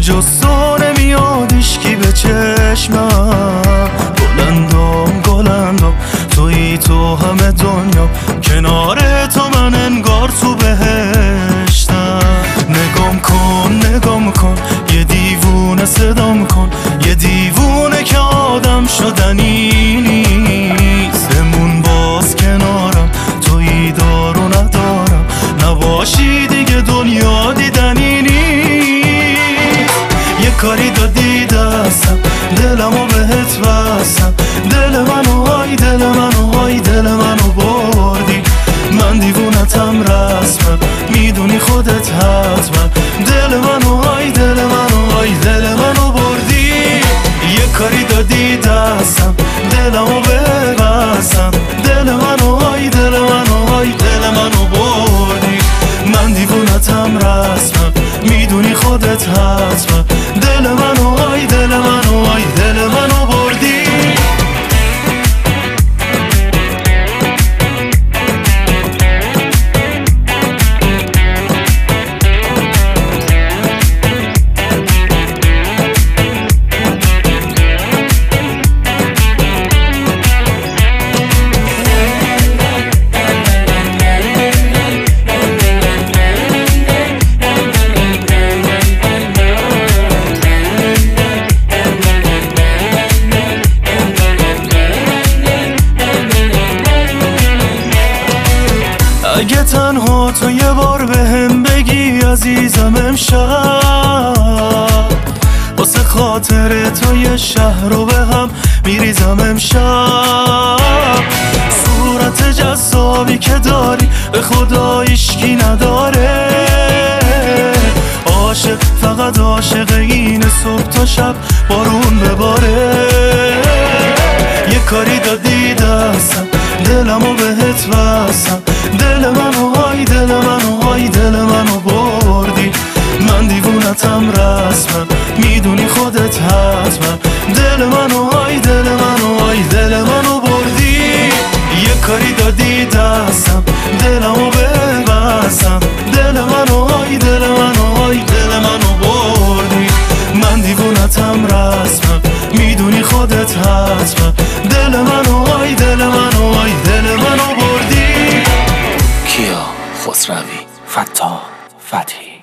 جز تو نمیاد هیچکی به چشمم. گلندم تویی تو همه دنیا، کنار تو من انگار تو بهشتم. نگام کن یه دیوونه صدام کن، یه دیوونه که آدم شدنی نیست. بمون باز کنارم تویی دارو ندارم، نباشی دیگه دنیا دیدنی نیست. یه کاری دادی دستم دلمو بهت بستم، دل منو های دل منو های دل منو بردی. من دیوونتم رسمم میدونی خودت حتما، دل منو های دل منو های دل منو بردی. یه کاری دادی دستم دلمو ببستم، دل منو های دل منو های دل منو بردی. من دیوونتم رسمم میدونی خودت حتما، دل منو های دل منو های دل منو بردی. اگه تنها تو یه بار بهم بگی عزیزم امشب، واسه خاطر تو یه شهر رو به هم میریزم امشب. صورت جذابی که داری به خدا هیچکی نداره، عاشق فقط عاشق اینه صبح تا شب بارون بباره. یه کاری دادی دستم دلمو بهت بستم، دل منو های دل منو های دل منو بردی. من دیوونتم رسمم میدونی خودت حتما، دل منو های دل منو های دل منو بردی. یه کاری دادی دستم دلمو ببستم، دل منو های دل منو های دل منو بردی. من دیوونتم رسمم میدونی خودت حتما، دل منو های دل منو های دل منو بردی. کیا خسروی، فتاح فتحی.